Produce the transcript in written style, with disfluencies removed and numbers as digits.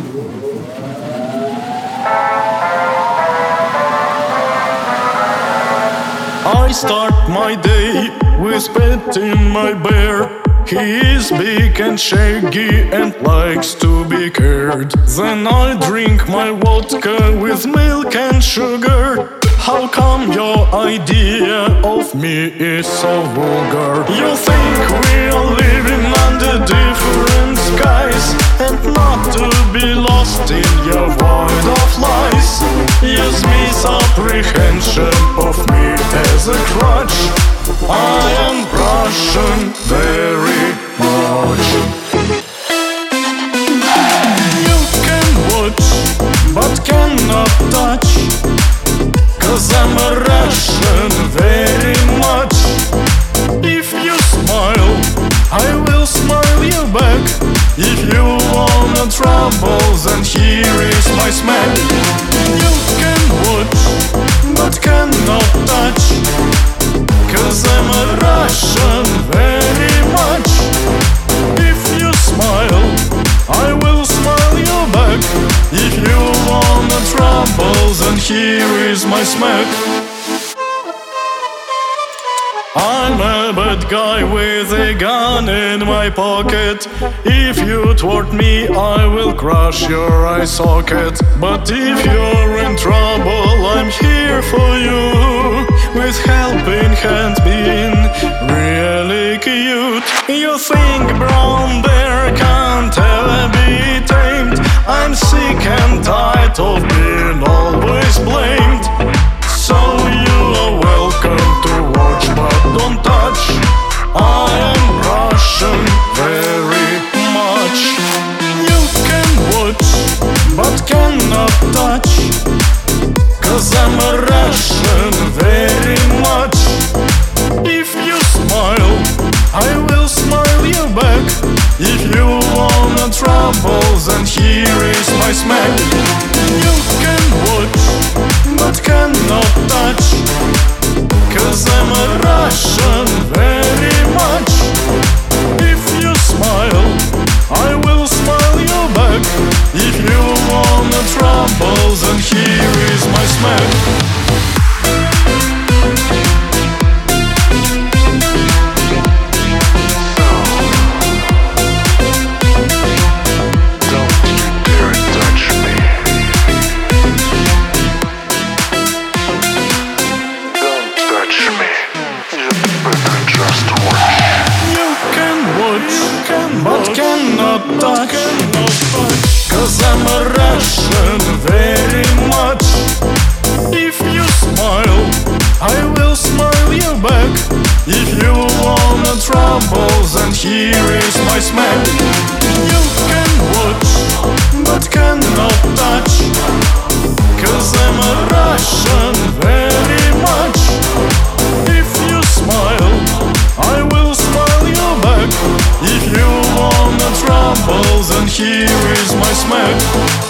I start my day with petting my bear. He is big and shaggy and likes to be cared. Then I drink my vodka with milk and sugar. How come your idea of me is so vulgar? You think we are living under different skies, and not to be lost in your void of lies. Use misapprehension of me as a crutch. I am Russian very much. You can watch but cannot touch, 'cause I'm a Russian very much. If you smile, I will smile you back. If you wanna trouble, then here is my smack. You can watch but cannot touch, 'cause I'm a Russian very much. If you smile, I will smile you back. If you wanna trouble, then here is my smack. I'm a bad guy with a gun in my pocket. If you thwart me, I will crush your eye socket. But if you're in trouble, I'm here for you, with helping hands being really cute. You think brown bear can't ever be tamed? I'm sick and tired of being always blamed. So you are welcome to watch but don't touch. I am Russian very much. You can watch but cannot touch, 'cause I'm a Russian very much. If you smile, I will smile you back. If you wanna trouble, then here is my smack. You can watch but cannot touch, 'cause I'm a Russian very much. If you smile, I will smile you back. If you wanna trouble, then here is my smack. But cannot touch, 'cause I'm a Russian very much. If you smile, I will smile you back. If you wanna trouble, then here is my smack. You can watch but cannot touch, 'cause I'm a Russian very much. If you smile, I will smile you back. If you wanna trouble, then here is my smack.